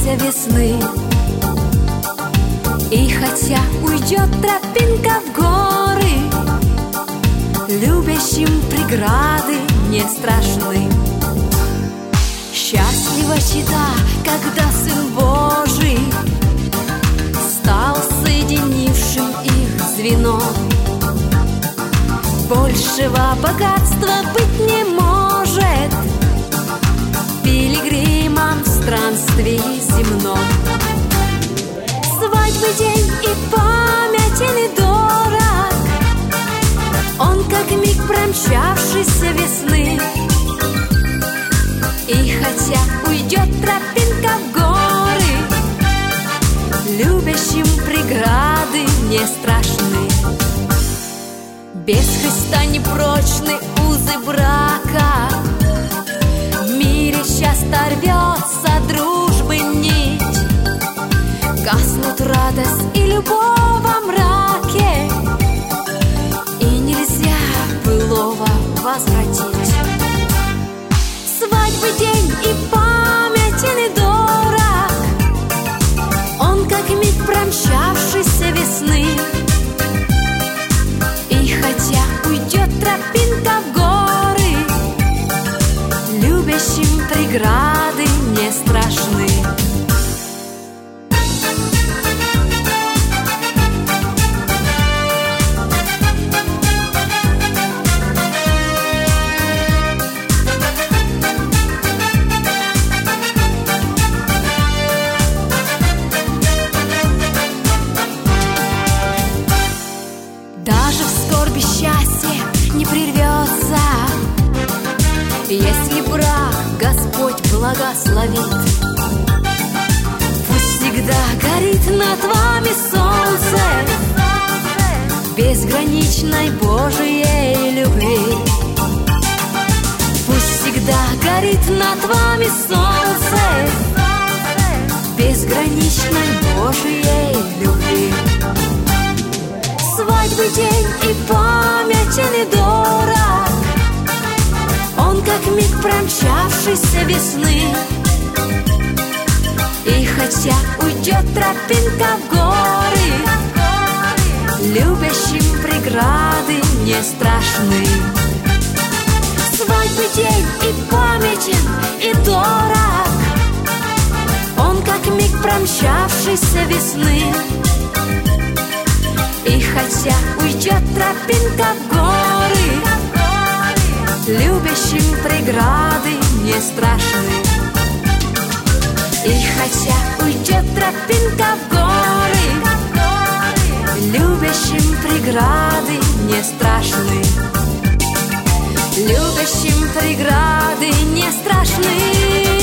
дождешься весны. И хотя уйдет тропинка в горы, любящим преграды не страшны. Счастлива чета, когда Сын Божий стал соединившим их звено. Большего богатства быть не может пилигримам в странстве земном. Свадьбы день и памятен и дорог, он как миг промчавшейся весны. И хотя уйдет тропинка в горы, любящим преграды не страшны. Без Христа непрочны узы брака, в мире часто рвется дружбы нить. Гаснут радость и любовь во мраке, и нельзя былого возвратить. Свадьбы день и памятен и дорог, он как миг промчавшейся весны. И хотя уйдет тропинка в горы, любящим преграды не страшны. Даже в скорби счастье не прервется, если брак Господь благословит. Пусть всегда горит над вами солнце безграничной Божией любви. Пусть всегда горит над вами солнце безграничной Божией любви. Свадьбы день и памятен и дорог, он как миг промчавшейся весны. И хотя уйдет тропинка в горы, любящим преграды не страшны. Свадьбы день и памятен и дорог, он как миг промчавшейся весны. И хотя уйдет тропинка в горы, любящим преграды не страшны. И хотя уйдет тропинка в горы, любящим преграды не страшны. Любящим преграды не страшны.